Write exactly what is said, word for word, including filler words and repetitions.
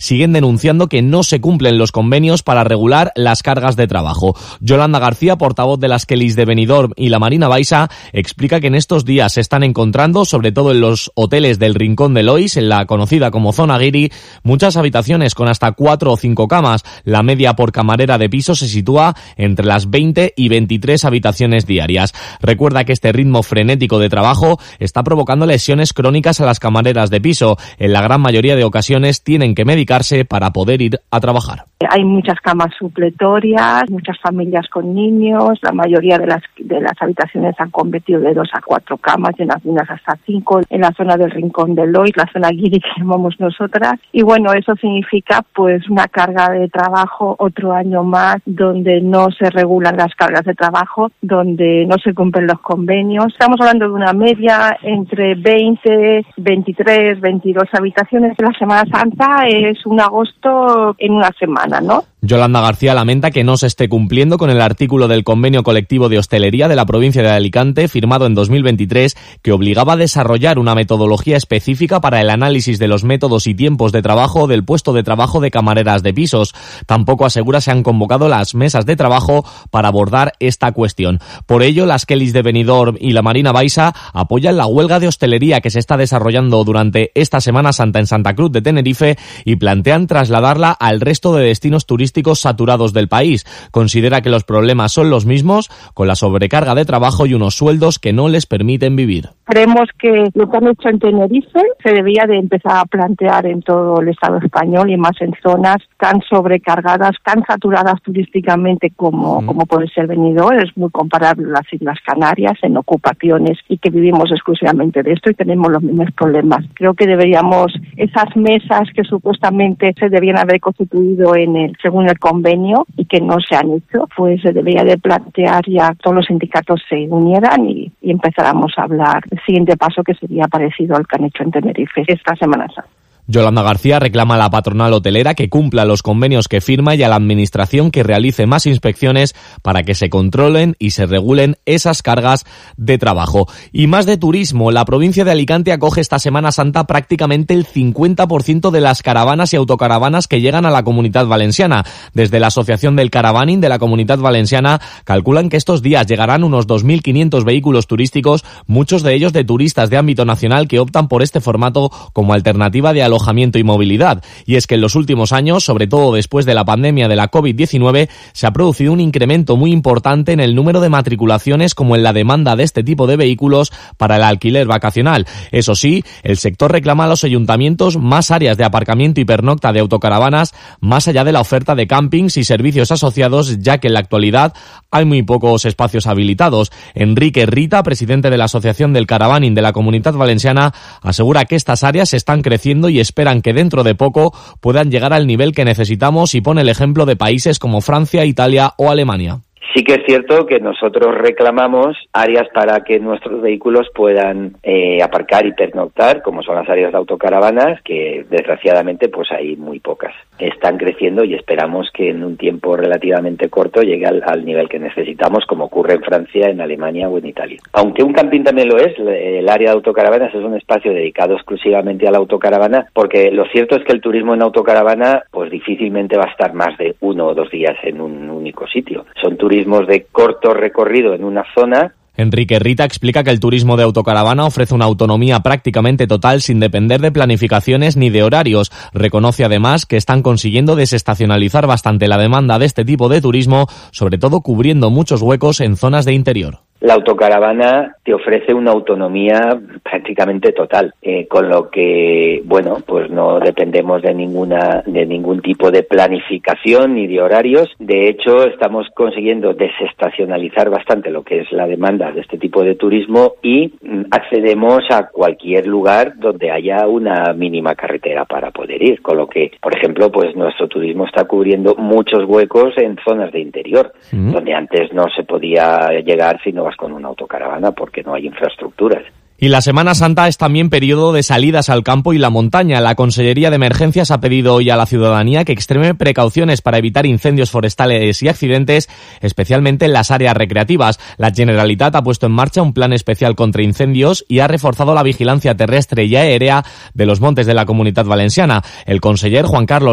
siguen denunciando que no se cumplen los convenios para regular las cargas de trabajo. Yolanda García, portavoz de las Kellys de Benidorm y la Marina Baixa, explica que en estos días se están encontrando, sobre todo en los hoteles del Rincón de Lois, en la conocida como Zona Guiri, muchas habitaciones con hasta cuatro o cinco camas. La media por camarera de piso se sitúa entre las veinte y veintitrés habitaciones diarias. Recuerda que este ritmo frenético de trabajo está provocando lesiones crónicas a las camareras de piso. En la gran mayoría de ocasiones tienen que medicarse para poder ir a trabajar. Hay muchas camas supletorias, muchas familias con niños, la mayoría de las de las habitaciones han convertido de dos a cuatro camas, y en algunas hasta cinco, en la zona del Rincón de Lois, la zona Guiri que llamamos nosotras. Y bueno, eso significa pues una carga de trabajo otro año más, donde no se regulan las cargas de trabajo, donde no se cumplen los convenios. Estamos hablando de una media entre veinte, veintitrés, veintidós habitaciones. La Semana Santa es un agosto en una semana, ¿no? Yolanda García lamenta que no se esté cumpliendo con el artículo del Convenio Colectivo de Hostelería de la provincia de Alicante, firmado en dos mil veintitrés, que obligaba a desarrollar una metodología específica para el análisis de los métodos y tiempos de trabajo del puesto de trabajo de camareras de pisos. Tampoco asegura se han convocado las mesas de trabajo para abordar esta cuestión. Por ello, las Kellys de Benidorm y la Marina Baixa apoyan la huelga de hostelería que se está desarrollando durante esta Semana Santa en Santa Cruz de Tenerife y plantean trasladarla al resto de destinos turísticos saturados del país. Considera que los problemas son los mismos, con la sobrecarga de trabajo y unos sueldos que no les permiten vivir. Creemos que lo que han hecho en Tenerife se debía de empezar a plantear en todo el Estado español y más en zonas tan sobrecargadas, tan saturadas turísticamente como, mm. como puede ser Benidorm. Es muy comparable a las Islas Canarias en ocupaciones y que vivimos exclusivamente de esto y tenemos los mismos problemas. Creo que deberíamos, esas mesas que supuestamente se debían haber constituido en el, según el convenio y que no se han hecho, pues se debería de plantear ya todos los sindicatos se unieran y, y empezáramos a hablar. El siguiente paso que sería parecido al que han hecho en Tenerife esta Semana Santa. Yolanda García reclama a la patronal hotelera que cumpla los convenios que firma y a la administración que realice más inspecciones para que se controlen y se regulen esas cargas de trabajo. Y más de turismo, la provincia de Alicante acoge esta Semana Santa prácticamente el cincuenta por ciento de las caravanas y autocaravanas que llegan a la Comunidad Valenciana. Desde la Asociación del Caravaning de la Comunidad Valenciana calculan que estos días llegarán unos dos mil quinientos vehículos turísticos, muchos de ellos de turistas de ámbito nacional que optan por este formato como alternativa de alojamiento y movilidad. Y es que en los últimos años, sobre todo después de la pandemia de la covid diecinueve, se ha producido un incremento muy importante en el número de matriculaciones como en la demanda de este tipo de vehículos para el alquiler vacacional. Eso sí, el sector reclama a los ayuntamientos más áreas de aparcamiento y pernocta de autocaravanas, más allá de la oferta de campings y servicios asociados, ya que en la actualidad hay muy pocos espacios habilitados. Enrique Rita, presidente de la Asociación del Caravaning de la Comunidad Valenciana, asegura que estas áreas están creciendo y esperan que dentro de poco puedan llegar al nivel que necesitamos y pone el ejemplo de países como Francia, Italia o Alemania. Sí que es cierto que nosotros reclamamos áreas para que nuestros vehículos puedan eh, aparcar y pernoctar, como son las áreas de autocaravanas, que desgraciadamente pues hay muy pocas. Están creciendo y esperamos que en un tiempo relativamente corto llegue al, al nivel que necesitamos, como ocurre en Francia, en Alemania o en Italia. Aunque un camping también lo es, el área de autocaravanas es un espacio dedicado exclusivamente a la autocaravana, porque lo cierto es que el turismo en autocaravana pues difícilmente va a estar más de uno o dos días en un único sitio. Son turismos de corto recorrido en una zona. Enrique Rita explica que el turismo de autocaravana ofrece una autonomía prácticamente total sin depender de planificaciones ni de horarios. Reconoce además que están consiguiendo desestacionalizar bastante la demanda de este tipo de turismo, sobre todo cubriendo muchos huecos en zonas de interior. La autocaravana te ofrece una autonomía prácticamente total, eh, con lo que, bueno, pues no dependemos de ninguna, de ningún tipo de planificación ni de horarios. De hecho, estamos consiguiendo desestacionalizar bastante lo que es la demanda de este tipo de turismo y mm, accedemos a cualquier lugar donde haya una mínima carretera para poder ir, con lo que, por ejemplo, pues nuestro turismo está cubriendo muchos huecos en zonas de interior, mm. donde antes no se podía llegar si no vas con una autocaravana porque no hay infraestructuras. Y la Semana Santa es también periodo de salidas al campo y la montaña. La Consellería de Emergencias ha pedido hoy a la ciudadanía que extreme precauciones para evitar incendios forestales y accidentes, especialmente en las áreas recreativas. La Generalitat ha puesto en marcha un plan especial contra incendios y ha reforzado la vigilancia terrestre y aérea de los montes de la Comunidad Valenciana. El conseller Juan Carlos